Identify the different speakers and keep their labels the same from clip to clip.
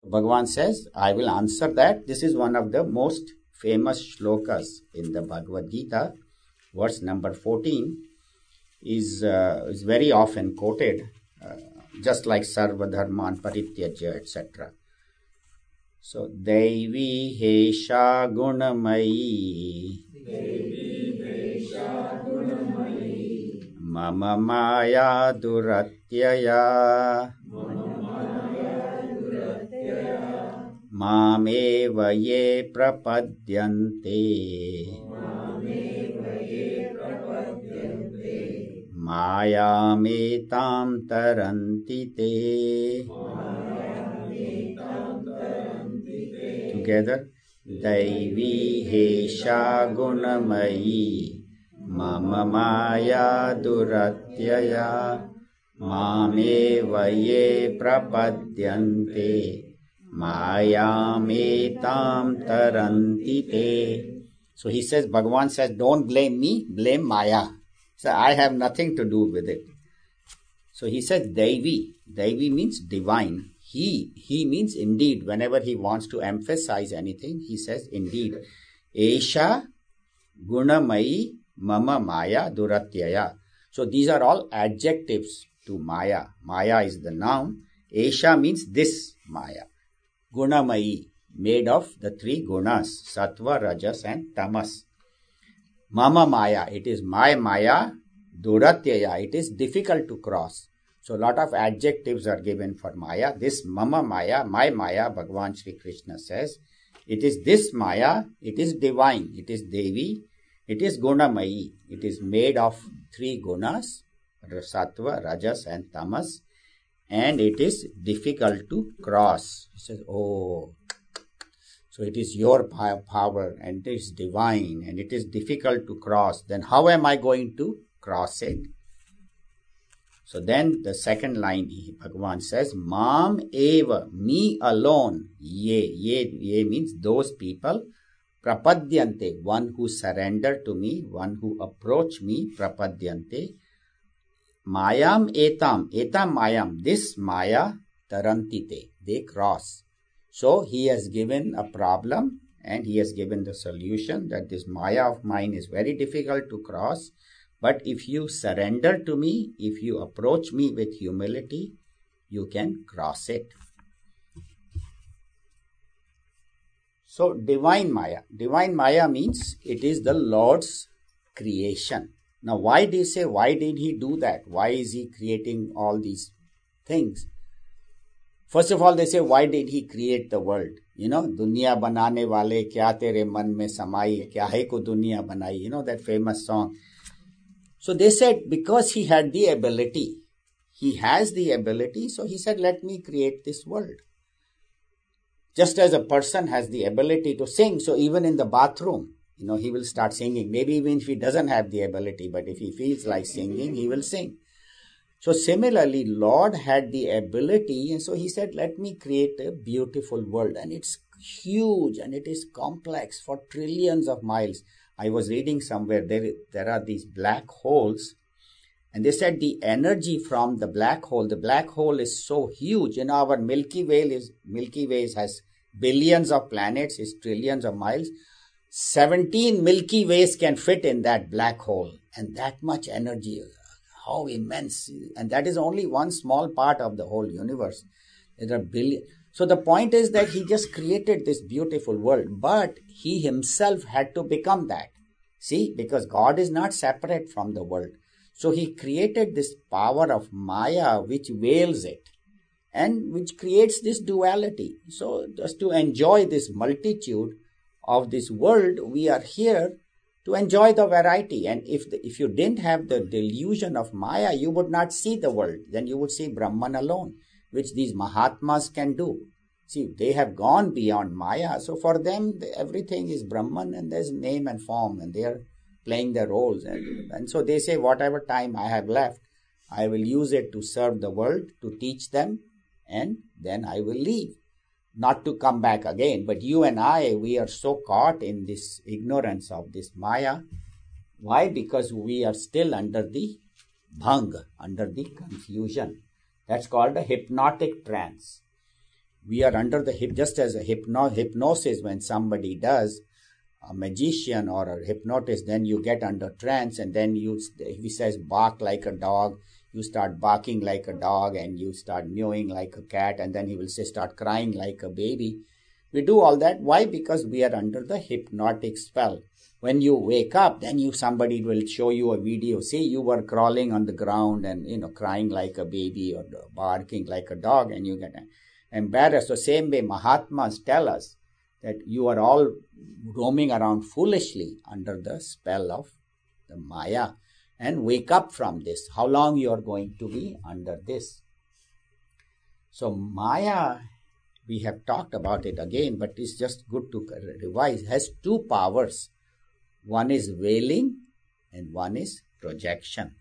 Speaker 1: Bhagavan says, I will answer that. This is one of the most famous shlokas in the Bhagavad Gita. Verse number 14 is very often quoted, just like Sarva Dharman Parityajya, etc. So, Devi Hesha Gunamayi Mama Maya Duratyaya Mameva Ye Prapadyante Mayametam Taranti Te. Together, Daivi Hesha Gunamayi Mama Maya Duratyaya Mameva Ye Prapadyante Mayametam Taranti Te. So he says, Bhagavan says, don't blame me, blame Maya. So I have nothing to do with it. So he says Devi. Devi means divine. He means indeed. Whenever he wants to emphasize anything, he says indeed. Esha Gunamayi Mama Maya Duratyaya. So these are all adjectives to Maya. Maya is the noun. Esha means this Maya. Gunamayi, made of the three gunas, Sattva, Rajas and Tamas. Mama Maya, it is my Maya. Duratyaya, it is difficult to cross. So a lot of adjectives are given for Maya. This Mama Maya, my Maya, Bhagavan Shri Krishna says, it is this Maya, it is divine, it is Devi, it is Gunamayi, it is made of three gunas, Sattva, Rajas and Tamas, and it is difficult to cross. He says, oh, so it is your power and it is divine and it is difficult to cross. Then how am I going to cross it? So then the second line, Bhagavan says, Mam eva, me alone, ye means those people, prapadyante, one who surrender to me, one who approach me, prapadyante, mayam etam mayam, this Maya, tarantite, they cross. So he has given a problem and he has given the solution that this Maya of mine is very difficult to cross. But if you surrender to me, if you approach me with humility, you can cross it. So Divine Maya means it is the Lord's creation. Now why did he do that? Why is he creating all these things? First of all, they say, why did he create the world? Dunya banane wale kya tere man mein samai, kya hai ko dunya banai, that famous song. So they said, because he had the ability, he has the ability, so he said, let me create this world. Just as a person has the ability to sing, so even in the bathroom, he will start singing. Maybe even if he doesn't have the ability, but if he feels like singing, he will sing. So similarly, Lord had the ability, and so he said, let me create a beautiful world. And it's huge and it is complex for trillions of miles. I was reading somewhere, there are these black holes, and they said the energy from the black hole is so huge. Our Milky Way has billions of planets, is trillions of miles. 17 Milky Ways can fit in that black hole, and that much energy, how immense. And that is only one small part of the whole universe. There are billions. So the point is that he just created this beautiful world, but he himself had to become that. See, because God is not separate from the world. So he created this power of Maya which veils it and which creates this duality. So just to enjoy this multitude of this world, we are here to enjoy the variety. And if you didn't have the delusion of Maya, you would not see the world. Then you would see Brahman alone, which these Mahatmas can do. See, they have gone beyond Maya. So for them, everything is Brahman and there's name and form and they are playing their roles. And so they say, whatever time I have left, I will use it to serve the world, to teach them, and then I will leave. Not to come back again. But you and I, we are so caught in this ignorance of this Maya. Why? Because we are still under the bhang, under the confusion. That's called a hypnotic trance. We are under the just as a hypnosis, when somebody does, a magician or a hypnotist, then you get under trance, and then if he says bark like a dog, you start barking like a dog, and you start mewing like a cat, and then he will say start crying like a baby. We do all that. Why? Because we are under the hypnotic spell. When you wake up, then somebody will show you a video. See, you were crawling on the ground and crying like a baby or barking like a dog, and you get embarrassed. So same way, Mahatmas tell us that you are all roaming around foolishly under the spell of the Maya, and wake up from this. How long you are going to be under this? So Maya, we have talked about it again, but it's just good to revise, has two powers. One is veiling and one is projection.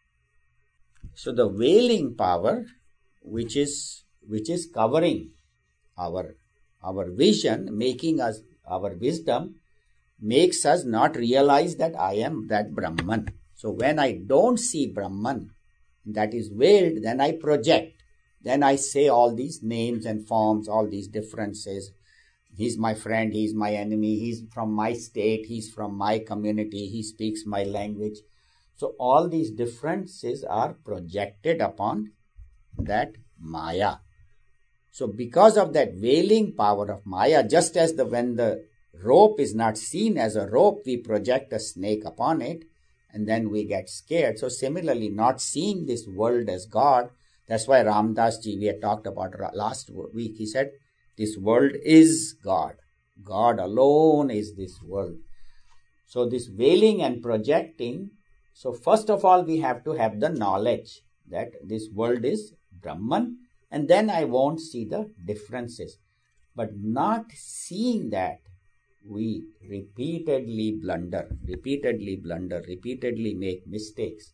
Speaker 1: So the veiling power, which is covering our vision, making us, our wisdom, makes us not realize that I am that Brahman. So when I don't see Brahman, that is veiled, then I project. Then I say all these names and forms, all these differences. He's my friend, he's my enemy, he's from my state, he's from my community, he speaks my language. So all these differences are projected upon that Maya. So because of that veiling power of Maya, just as when the rope is not seen as a rope, we project a snake upon it, and then we get scared. So similarly, not seeing this world as God, that's why Ramdas ji, we had talked about last week, he said, this world is God. God alone is this world. So this veiling and projecting, so first of all, we have to have the knowledge that this world is Brahman, and then I won't see the differences. But not seeing that, we repeatedly blunder, repeatedly make mistakes.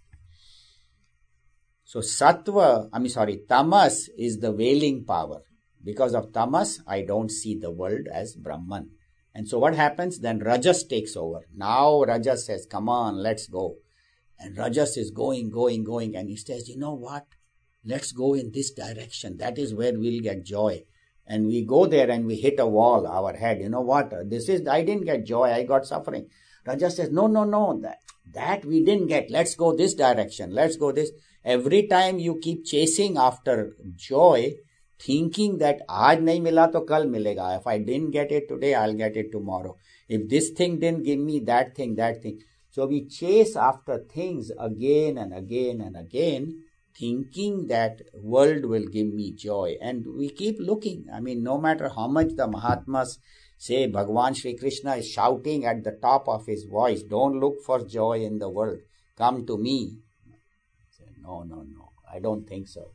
Speaker 1: So tamas is the veiling power. Because of tamas, I don't see the world as Brahman. And so what happens? Then Rajas takes over. Now Rajas says, come on, let's go. And Rajas is going. And he says, you know what? Let's go in this direction. That is where we'll get joy. And we go there and we hit a wall, our head. You know what? I didn't get joy, I got suffering. Rajas says, no, that we didn't get. Let's go this direction. Let's go this. Every time you keep chasing after joy, thinking that aaj nahi mila to kal milega. If I didn't get it today, I'll get it tomorrow. If this thing didn't give me that thing. So we chase after things again and again, thinking that world will give me joy. And we keep looking. I mean, no matter how much the Mahatmas say, Bhagavan Shri Krishna is shouting at the top of his voice, don't look for joy in the world. Come to me. I say, no. I don't think so.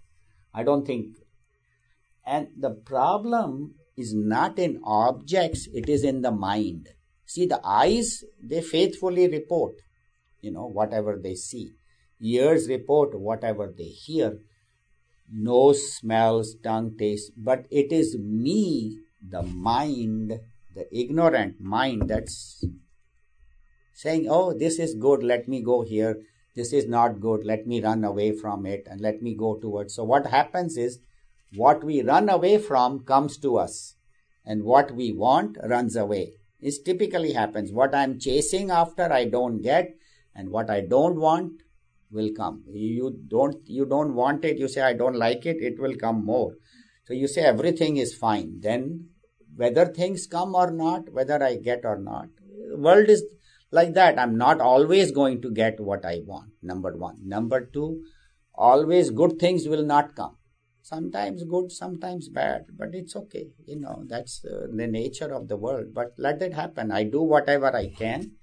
Speaker 1: And the problem is not in objects, it is in the mind. See, the eyes, they faithfully report, whatever they see. Ears report whatever they hear. Nose smells, tongue tastes. But it is me, the mind, the ignorant mind, that's saying, oh, this is good, let me go here. This is not good, let me run away from it and let me go towards. So what happens is, what we run away from comes to us, and what we want runs away. It typically happens. What I'm chasing after, I don't get, and what I don't want will come. You don't want it, you say I don't like it, it will come more. So you say everything is fine. Then whether things come or not, whether I get or not, world is like that. I'm not always going to get what I want, number one. Number two, always good things will not come. Sometimes good, sometimes bad, but it's okay. That's the nature of the world. But let that happen. I do whatever I can.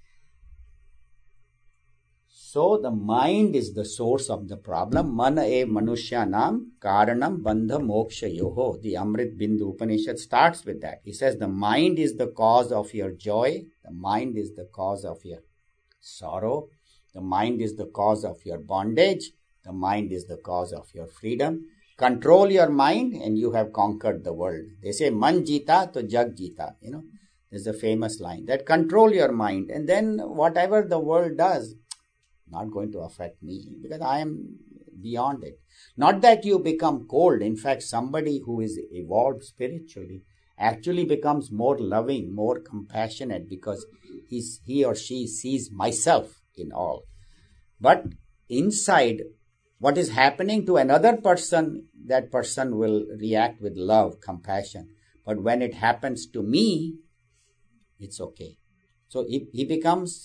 Speaker 1: So the mind is the source of the problem. Mana ev manushyanam karanam bandha moksha yoho. The Amrit Bindu Upanishad starts with that. He says the mind is the cause of your joy. The mind is the cause of your sorrow. The mind is the cause of your bondage. The mind is the cause of your freedom. Control your mind and you have conquered the world. They say, man jita to jag jita. There's a famous line that control your mind, and then whatever the world does, not going to affect me, because I am beyond it. Not that you become cold. In fact, somebody who is evolved spiritually actually becomes more loving, more compassionate, because he or she sees myself in all. But inside, what is happening to another person, that person will react with love, compassion. But when it happens to me, it's okay. So he becomes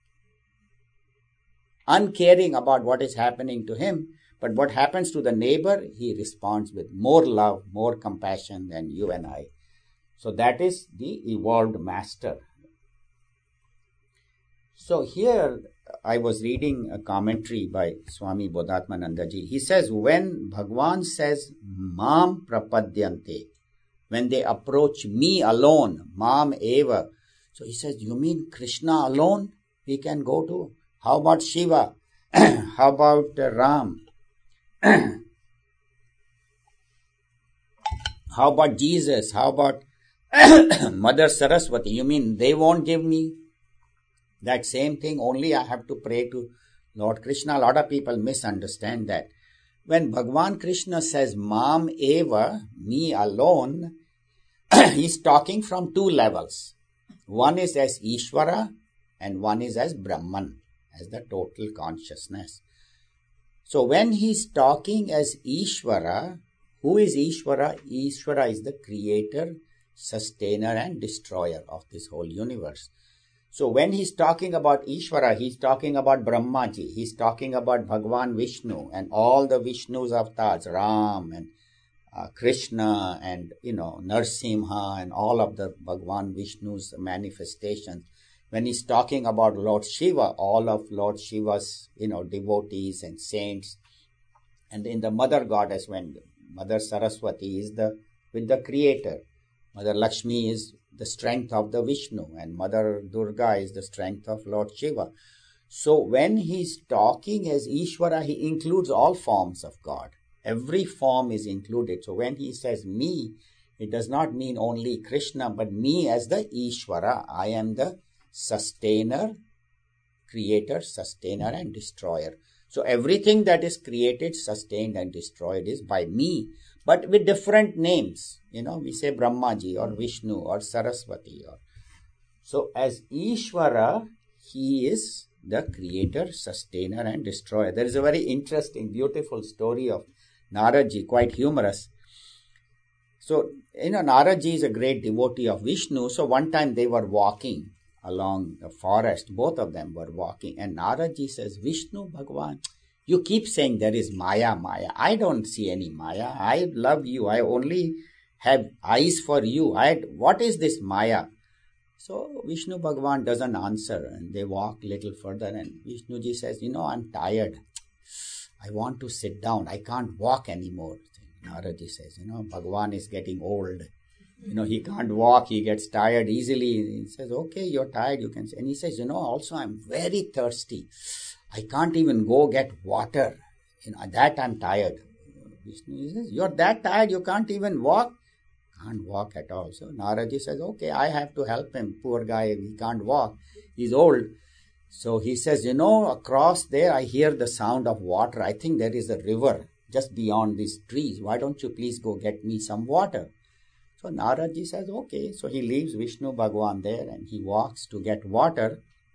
Speaker 1: uncaring about what is happening to him. But what happens to the neighbor, he responds with more love, more compassion than you and I. So that is the evolved master. So here I was reading a commentary by Swami Bodhatmanandaji. He says, when Bhagwan says, Mam prapadyante, when they approach me alone, Mam eva. So he says, you mean Krishna alone we can go to? How about Shiva? How about Ram? How about Jesus? How about Mother Saraswati? You mean they won't give me that same thing? Only I have to pray to Lord Krishna. A lot of people misunderstand that. When Bhagwan Krishna says Mam eva, me alone, he's talking from two levels. One is as Ishvara and one is as Brahman, as the total consciousness. So when he's talking as Ishvara, who is Ishvara? Ishvara is the creator, sustainer and destroyer of this whole universe. So when he's talking about Ishvara, he's talking about Brahmaji, he's talking about Bhagwan Vishnu and all the Vishnu's avatars, Ram and Krishna and, Narsimha and all of the Bhagwan Vishnu's manifestations. When he's talking about Lord Shiva, all of Lord Shiva's, devotees and saints. And in the Mother Goddess, when Mother Saraswati is with the Creator, Mother Lakshmi is the strength of the Vishnu, and Mother Durga is the strength of Lord Shiva. So when he's talking as Ishvara, he includes all forms of God. Every form is included. So when he says me, it does not mean only Krishna, but me as the Ishvara. I am the sustainer, creator, sustainer and destroyer. So everything that is created, sustained and destroyed is by me, but with different names. We say Brahmaji or Vishnu or Saraswati. So as Ishvara, he is the creator, sustainer and destroyer. There is a very interesting, beautiful story of Naradji, quite humorous. So, Naradji is a great devotee of Vishnu. So one time they were walking along the forest. Both of them were walking. And Naradji says, Vishnu, Bhagwan, you keep saying there is Maya, Maya. I don't see any Maya. I love you. I only have eyes for you. What is this Maya? So Vishnu Bhagwan doesn't answer. And they walk a little further. And Vishnuji says, I'm tired. I want to sit down. I can't walk anymore. Naradji says, Bhagwan is getting old. He can't walk. He gets tired easily. He says, okay, you're tired. You can say. And he says, also I'm very thirsty. I can't even go get water. That I'm tired. Vishnu says, you're that tired. You can't even walk. Can't walk at all. So Naradji says, okay, I have to help him. Poor guy. He can't walk. He's old. So he says, across there I hear the sound of water. I think there is a river just beyond these trees. Why don't you please go get me some water? So Naradji says, okay. So he leaves Vishnu Bhagwan there and he walks to get water.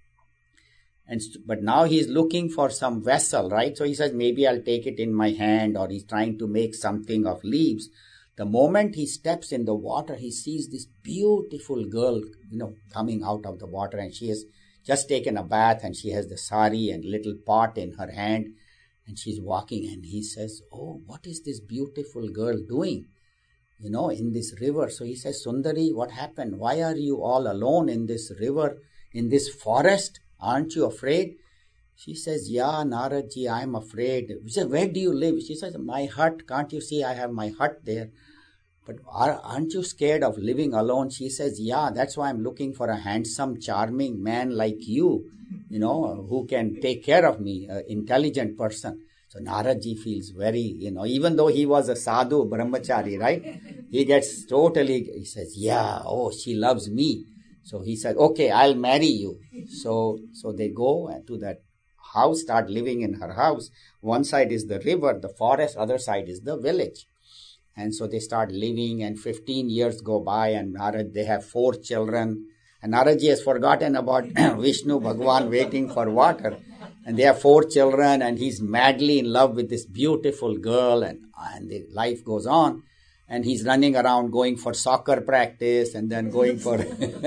Speaker 1: But now he's looking for some vessel, right? So he says, maybe I'll take it in my hand, or he's trying to make something of leaves. The moment he steps in the water, he sees this beautiful girl, coming out of the water, and she has just taken a bath and she has the sari and little pot in her hand and she's walking, and he says, oh, what is this beautiful girl doing, in this river? So he says, Sundari, what happened? Why are you all alone in this river, in this forest? Aren't you afraid? She says, yeah, Naradji, I'm afraid. He says, where do you live? She says, my hut. Can't you see I have my hut there? But aren't you scared of living alone? She says, yeah, that's why I'm looking for a handsome, charming man like you, who can take care of me, an intelligent person. So Naradji feels very, even though he was a sadhu, brahmachari, right? He gets he says, yeah, oh, she loves me. So he said, okay, I'll marry you. So they go to that house, start living in her house. One side is the river, the forest, other side is the village. And so they start living, and 15 years go by, and Narad, they have 4 children. And Naradji has forgotten about Vishnu Bhagwan waiting for water. And they have 4 children, and he's madly in love with this beautiful girl, and the life goes on. And he's running around going for soccer practice, and then going for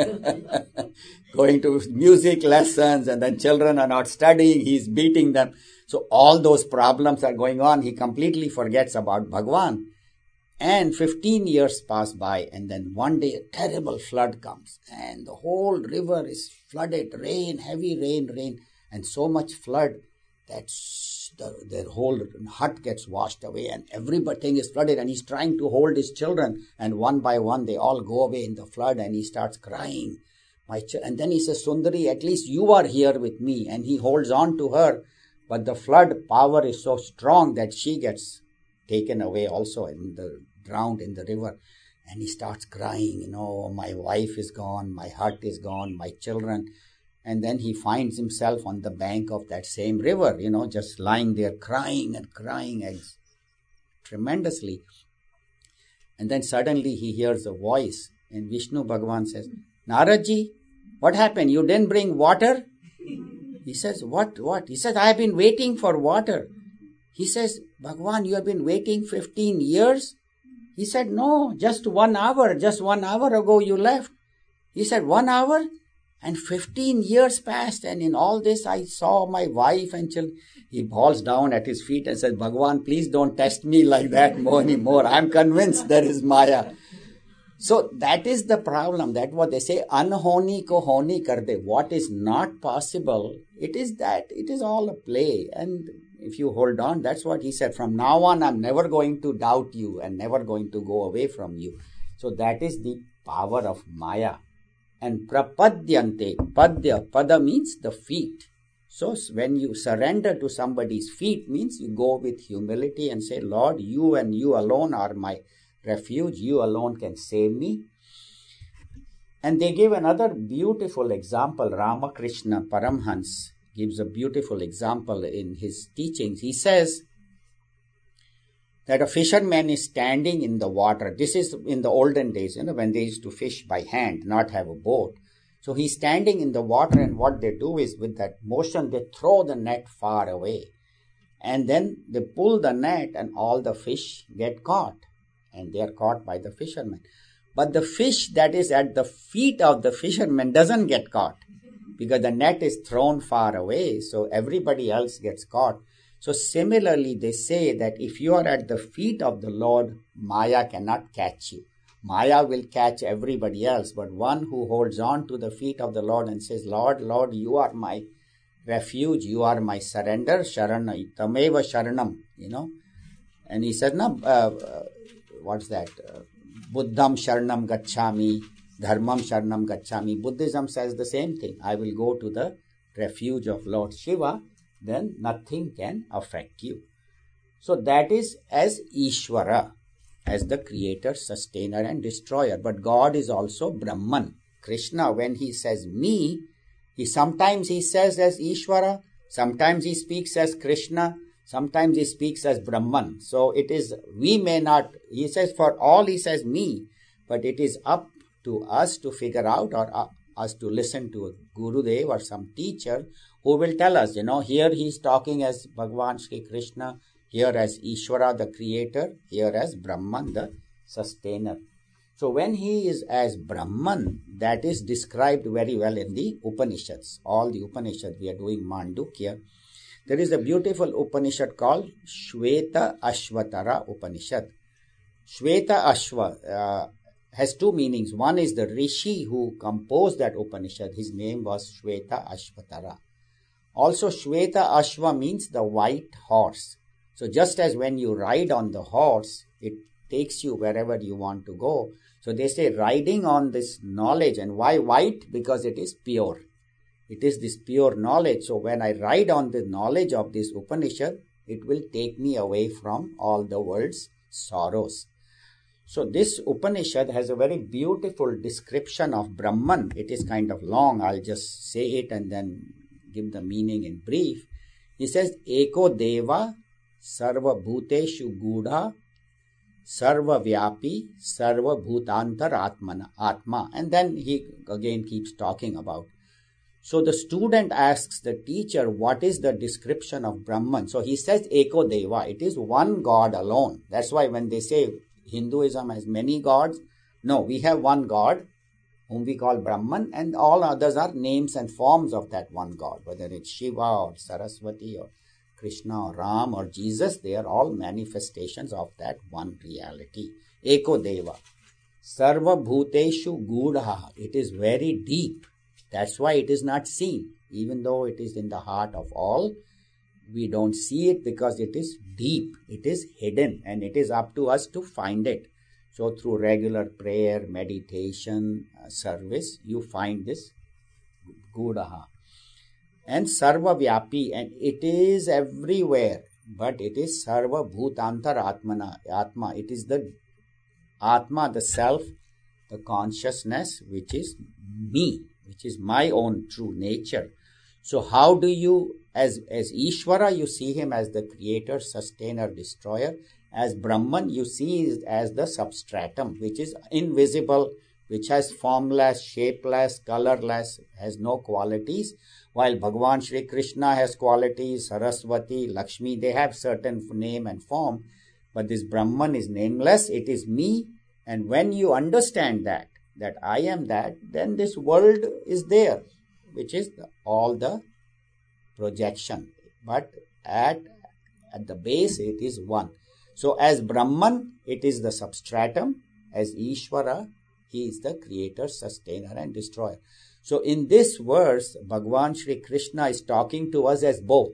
Speaker 1: going to music lessons, and then children are not studying, he's beating them. So all those problems are going on. He completely forgets about Bhagwan. And 15 years pass by, and then one day a terrible flood comes, and the whole river is flooded, rain, heavy rain, and so much flood that their whole hut gets washed away, and everything is flooded, and he's trying to hold his children, and one by one they all go away in the flood, and he starts crying. And then he says, Sundari, at least you are here with me, and he holds on to her, but the flood power is so strong that she gets taken away also, drowned in the river. And he starts crying, my wife is gone, my hut is gone, my children. And then he finds himself on the bank of that same river, just lying there crying tremendously. And then suddenly he hears a voice, and Vishnu Bhagwan says, Naradji, what happened? You didn't bring water? He says, what? He says, I have been waiting for water. He says, Bhagwan, you have been waiting 15 years? He said, no, just 1 hour. Just 1 hour ago you left. He said, 1 hour? And 15 years passed, and in all this I saw my wife and children. He falls down at his feet and says, Bhagwan, please don't test me like that anymore. I'm convinced there is Maya. So that is the problem. That's what they say, anhoni ko honi kar de. What is not possible, it is all a play. And if you hold on, that's what he said. From now on, I'm never going to doubt you and never going to go away from you. So that is the power of Maya. And prapadyante, pada means the feet. So when you surrender to somebody's feet, means you go with humility and say, Lord, you and you alone are my refuge. You alone can save me. And they give another beautiful example. Ramakrishna Paramhans gives a beautiful example in his teachings. He says that a fisherman is standing in the water. This is in the olden days, when they used to fish by hand, not have a boat. So he's standing in the water, and what they do is with that motion, they throw the net far away. And then they pull the net, and all the fish get caught. And they are caught by the fisherman. But the fish that is at the feet of the fisherman doesn't get caught, because the net is thrown far away, so everybody else gets caught. So similarly, they say that if you are at the feet of the Lord, Maya cannot catch you. Maya will catch everybody else, but one who holds on to the feet of the Lord and says, Lord, you are my refuge, you are my surrender, sharana, tameva sharanam, And he said, what's that? Buddham sharanam gacchami, dharmam sharanam gacchami. Buddhism says the same thing. I will go to the refuge of Lord Shiva, then nothing can affect you. So that is as Ishvara, as the creator, sustainer and destroyer. But God is also Brahman. Krishna, when he says me, sometimes he says as Ishvara, sometimes he speaks as Krishna, sometimes he speaks as Brahman. So it is, we may not, he says for all he says me, but it is up to us to figure out, or us to listen to a Gurudev or some teacher who will tell us, here he is talking as Bhagavan Shri Krishna, here as Ishvara, the creator, here as Brahman, the sustainer. So when he is as Brahman, that is described very well in the Upanishads. All the Upanishads, we are doing Mandukya. There is a beautiful Upanishad called Shweta Ashvatara Upanishad. Shweta Ashva has two meanings. One is the Rishi who composed that Upanishad. His name was Shweta Ashvatara. Also, Shweta Ashva means the white horse. So just as when you ride on the horse, it takes you wherever you want to go. So they say riding on this knowledge. And why white? Because it is pure. It is this pure knowledge. So when I ride on the knowledge of this Upanishad, it will take me away from all the world's sorrows. So this Upanishad has a very beautiful description of Brahman. It is kind of long. I'll just say it and then give the meaning in brief. He says, Eko Deva Sarva Bhuteshu Gudha Sarva Vyapi Sarva Bhutantar Atma. And then he again keeps talking about. So the student asks the teacher, what is the description of Brahman? So he says, Eko Deva. It is one God alone. That's why when they say Hinduism has many gods, no, we have one God whom we call Brahman, and all others are names and forms of that one God. Whether it's Shiva or Saraswati or Krishna or Ram or Jesus, they are all manifestations of that one reality. Eko Deva. Sarva Bhuteshu Gudha. It is very deep. That's why it is not seen. Even though it is in the heart of all, we don't see it because it is deep. It is hidden, and it is up to us to find it. So through regular prayer, meditation, service, you find this Gudaha. And Sarva Vyapi, and it is everywhere, but it is Sarva Bhutantar Atma. It is the Atma, the self, the consciousness, which is me, which is my own true nature. So how do you, as Ishvara, you see him as the creator, sustainer, destroyer. As Brahman, you see it as the substratum, which is invisible, which has formless, shapeless, colorless, has no qualities. While Bhagavan Shri Krishna has qualities, Saraswati, Lakshmi, they have certain name and form. But this Brahman is nameless, it is me. And when you understand that I am that, then this world is there, which is all the projection. But at the base, it is one. So as Brahman, it is the substratum. As Ishvara, he is the creator, sustainer and destroyer. So in this verse, Bhagavan Shri Krishna is talking to us as both.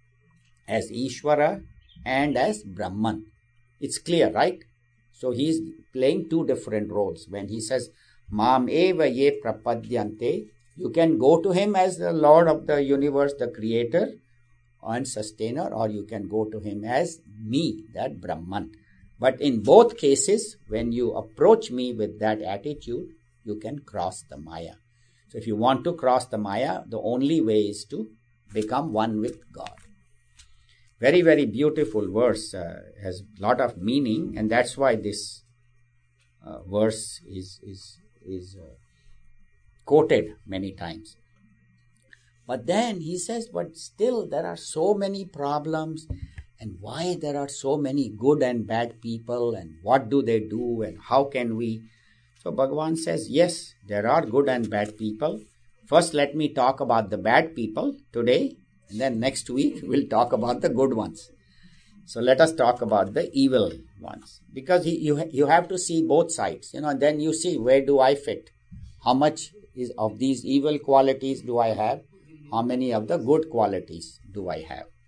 Speaker 1: As Ishvara and as Brahman. It's clear, right? So he is playing two different roles. When he says, Mam eva ye prapadyante, you can go to him as the Lord of the universe, the creator and sustainer, or you can go to him as me, that Brahman. But in both cases, when you approach me with that attitude, you can cross the Maya. So if you want to cross the Maya, the only way is to become one with God. Very, very beautiful verse, has a lot of meaning, and that's why this verse is quoted many times. But then he says, but still there are so many problems, and why there are so many good and bad people, and what do they do, and how can we? So Bhagavan says, yes, there are good and bad people. First, let me talk about the bad people today, and then next week we'll talk about the good ones. So let us talk about the evil ones, because you have to see both sides, and then you see, where do I fit? How much of these evil qualities do I have? How many of the good qualities do I have?